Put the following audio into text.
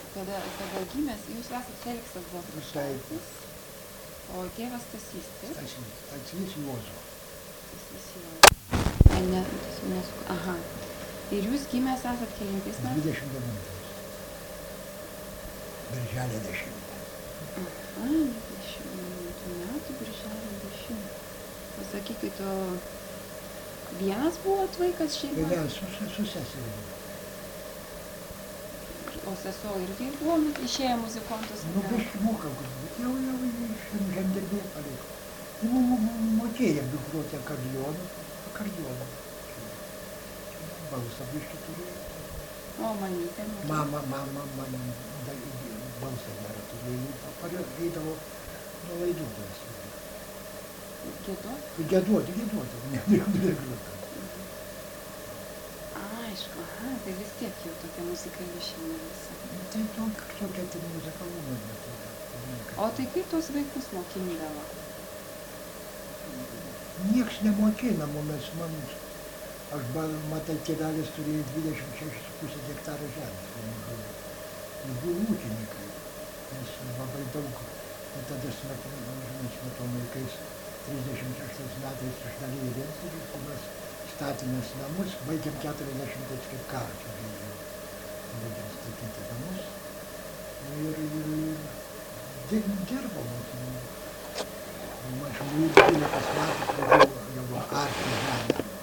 kada gimęs, jūs esat Feliksas Baltrušaitis, o tėvas Stasys, taip? Stasys Juozo. Stasys Juozo. Aha. Ir jūs gimęs esat kelintais metais? 29. Birželio 10. Aha, 20 metų birželio 10. Pasakykit, o vienas buvot vaikas šeimoje? Ne, su seserimi. O sesuo irgi buvo išėję muzikantus? Nu, biškį moka, bet jau žemdirbė paliko. Mokėjo groti akordeoną. Balsą biškį turėjo. O mamytė mokėjo? Mama man balsą gerą turėjo. Eidavo nuo laidų tas. Giedoti? Giedoti, negroti. Aišku, aha, tai vis tiek jau tokia muzikali šeima visa. Tai tokia tai muzikalumai. O tai kaip tos vaikus mokindavo? Nieks nemokina, aš matai, tėvelis turėjo 26,5 hektarų žemės. Buvo ūkininkai, nes labai daug. Ir tada Smetono laikais 36 metais išdalijo vienas ir mes statėmės namus, baigėm 40 kaip karo čia žaidžiau. Baigėm statyti namus ir dirbom. Aš 12 metų pradėjau jau arti žemę.